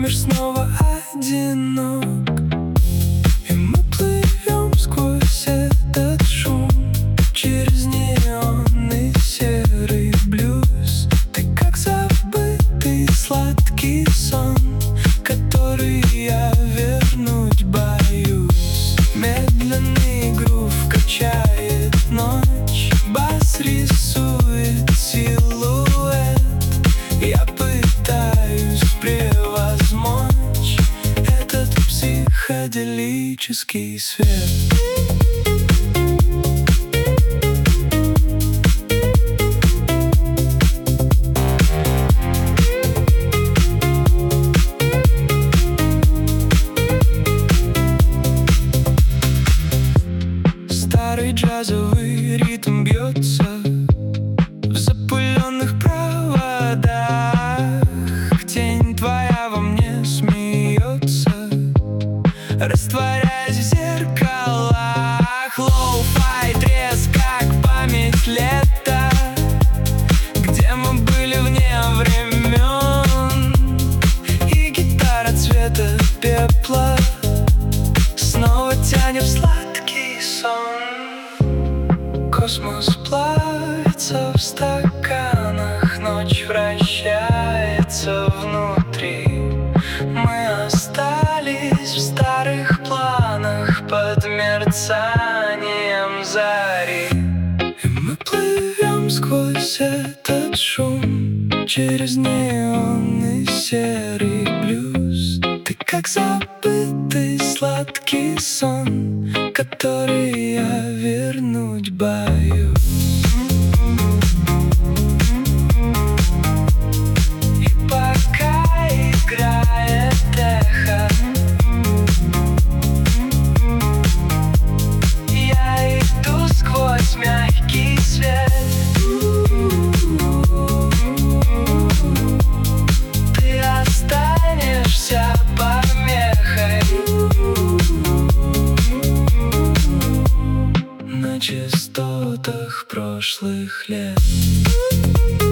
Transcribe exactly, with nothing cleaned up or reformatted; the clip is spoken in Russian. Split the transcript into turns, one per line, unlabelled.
мир снова одинок, и мы плывем сквозь этот шум, через неонный серый блюз. Ты как забытый сладкий сон, который я вернуть боюсь. Медленный грув качает ночь, бас рисует силуэт. Я пытаюсь превозмочь этот психоделический свет. Старый джазовый ритм бьется в запыленных проводах. Тень твоя во мне смеется, растворяясь в зеркалах. Лоу-фай треск, как память лета, где мы были вне времен. И гитара цвета пепла снова тянет в сладкий сон. Космос плавится в стаканах, ночь вращается внутри. Мы остались в старых планах под мерцанием зари. И мы плывем сквозь этот шум, через неонный серый блюз. Ты как забытый сладкий сон, который я вернуть боюсь. И пока играет эхо, я иду сквозь мягкий свет. Ты останешься помехой на частотах прошлых лет.